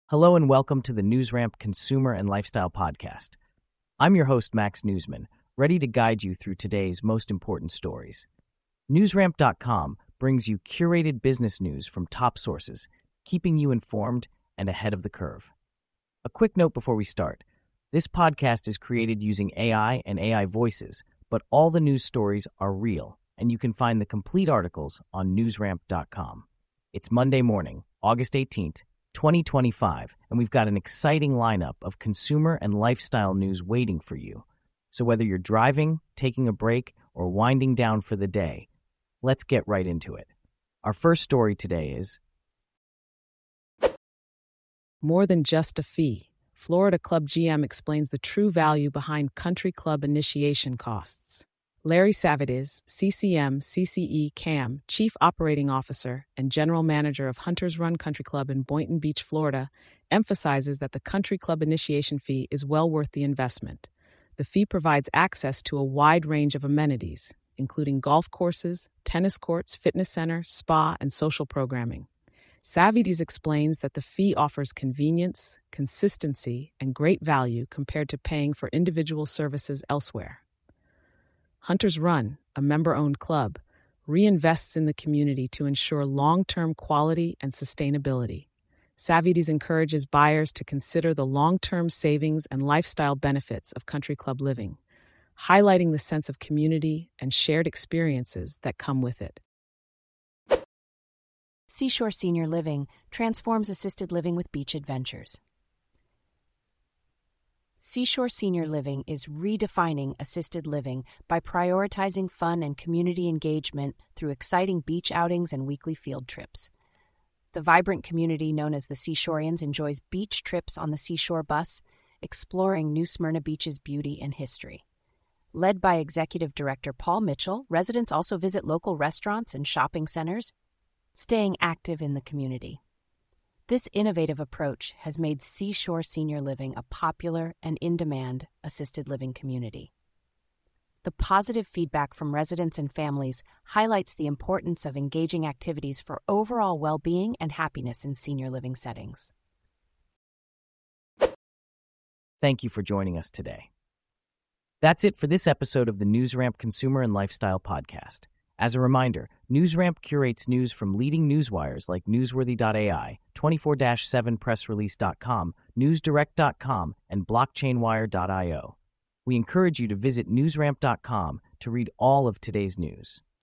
Hello and welcome to the NewsRamp Consumer and Lifestyle Podcast. I'm your host, Max Newsman, ready to guide you through today's most important stories. NewsRamp.com brings you curated business news from top sources, keeping you informed and ahead of the curve. A quick note before we start. This podcast is created using AI and AI voices, but all the news stories are real, and you can find the complete articles on NewsRamp.com. It's Monday morning, August 18th, 2025, and we've got an exciting lineup of consumer and lifestyle news waiting for you. So whether you're driving, taking a break, or winding down for the day, let's get right into it. Our first story today is more than just a fee. Florida Club GM explains the true value behind country club initiation costs. Larry Savides, CCM, CCE, CAM, Chief Operating Officer and General Manager of Hunters Run Country Club in Boynton Beach, Florida, emphasizes that the country club initiation fee is well worth the investment. The fee provides access to a wide range of amenities, including golf courses, tennis courts, fitness center, spa, and social programming. Savides explains that the fee offers convenience, consistency, and great value compared to paying for individual services elsewhere. Hunters Run, a member-owned club, reinvests in the community to ensure long-term quality and sustainability. Savides encourages buyers to consider the long-term savings and lifestyle benefits of country club living, highlighting the sense of community and shared experiences that come with it. Seashore Senior Living transforms assisted living with beach adventures. Seashore Senior Living is redefining assisted living by prioritizing fun and community engagement through exciting beach outings and weekly field trips. The vibrant community known as the Seashoreans enjoys beach trips on the Seashore Bus, exploring New Smyrna Beach's beauty and history. Led by Executive Director Paul Mitchell, residents also visit local restaurants and shopping centers, staying active in the community. This innovative approach has made Seashore Senior Living a popular and in-demand assisted living community. The positive feedback from residents and families highlights the importance of engaging activities for overall well-being and happiness in senior living settings. Thank you for joining us today. That's it for this episode of the NewsRamp Consumer and Lifestyle Podcast. As a reminder, NewsRamp curates news from leading newswires like Newsworthy.ai, 24/7pressrelease.com, NewsDirect.com, and BlockchainWire.io. We encourage you to visit NewsRamp.com to read all of today's news.